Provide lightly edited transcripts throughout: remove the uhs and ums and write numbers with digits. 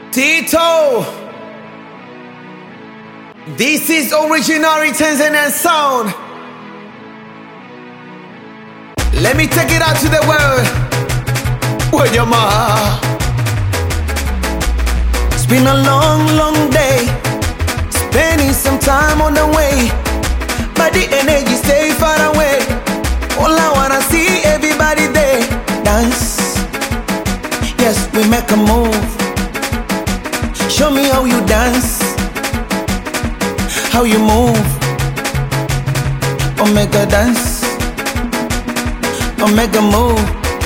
Tito, this is original Tanzanian sound. Let me take it out to the world. Where your ma? It's been a long, long day, spending some time on the way, but the energy stay far away. All I wanna see everybody there dance. Yes, we make a move. Show me how you dance, how you move. Omega dance, Omega move.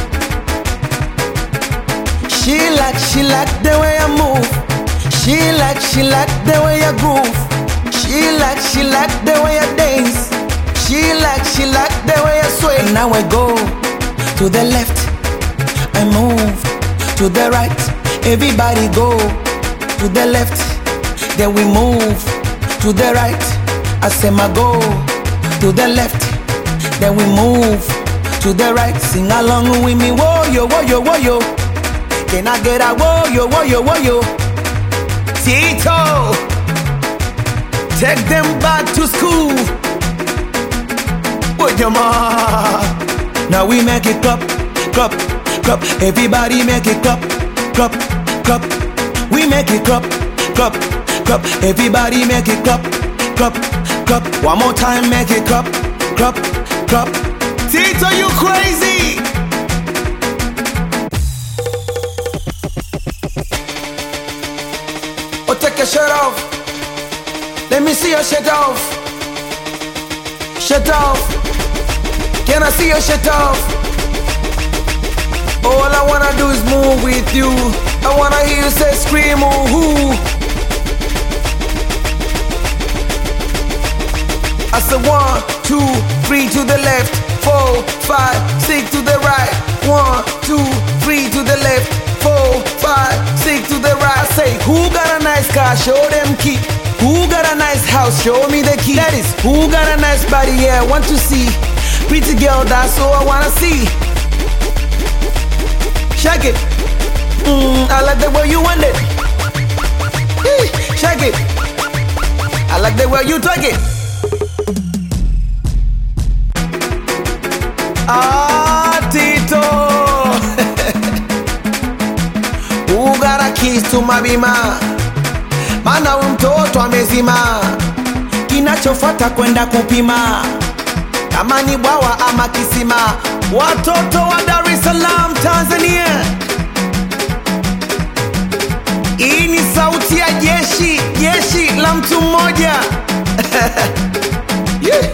She like the way I move. She like the way I groove. She like the way I dance. She like the way I sway. Now I go to the left, I move to the right. Everybody go to the left, then we move to the right. I say my go to the left, then we move to the right. Sing along with me, whoa yo, whoa yo, whoa yo. Can I get a whoa yo, whoa yo, whoa yo? Tito, take them back to school. Whoa yo ma. Now we make it clap, clap, clap. Everybody make it clap, clap, clap. We make it clap, clap, clap. Everybody make it clap, clap, clap. One more time, make it clap, clap, clap. Tito, you crazy? Oh, take your shirt off. Let me see your shirt off. Shirt off. Can I see your shirt off? All I wanna do is move with you. I wanna hear you say scream, ooh, ooh. I said 1, 2, 3 to the left, 4, 5, 6 to the right. 1, 2, 3 to the left, 4, 5, 6 to the right. I say, who got a nice car? Show them key. Who got a nice house? Show me the key. That is, who got a nice body? Yeah, I want to see. Pretty girl, that's all I wanna see. Shake it. I like the way you want it. Shake it. I like the way you talk it. Ah, Tito. Who got a keys to my bima? Mana mtoto amezima. Kinachofuata kwenda kupima. Kama ni bwawa ama kisima. Watoto wa Dar es Salaam, Tanzania. Hii ni sauti ya jeshi, jeshi la mtu mmoja. Yeah.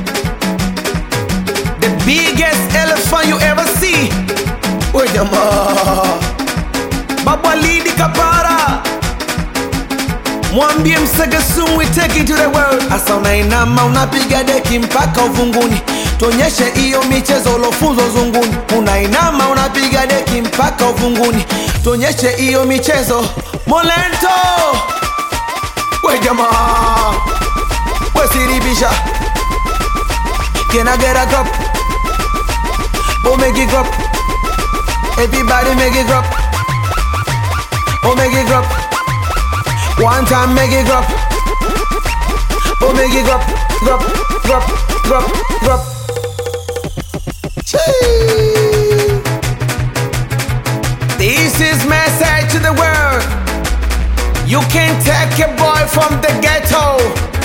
The biggest elephant you ever see. Oye jamaa, Babu Alidi Kapara. Mwambie Msega soon we take it to the world. Asa unainama unapiga deki mpaka uvunguni. Tuonyeshe iyo michezo ulofunzwa zunguni. Unainama unapiga deki mpaka uvunguni. Tuonyeshe iyo michezo Molento. We jamaa, we siribisha. Can I get a cup? Oh, make it drop. Everybody make it drop. Oh, make it drop. One time make it drop. Oh, make it drop. Drop, drop, drop, drop. Chee. This is message to the world. You can't take a boy from the ghetto,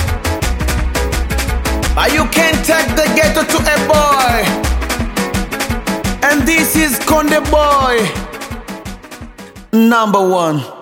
but you can't take the ghetto to a boy. And this is Konde Boy #1.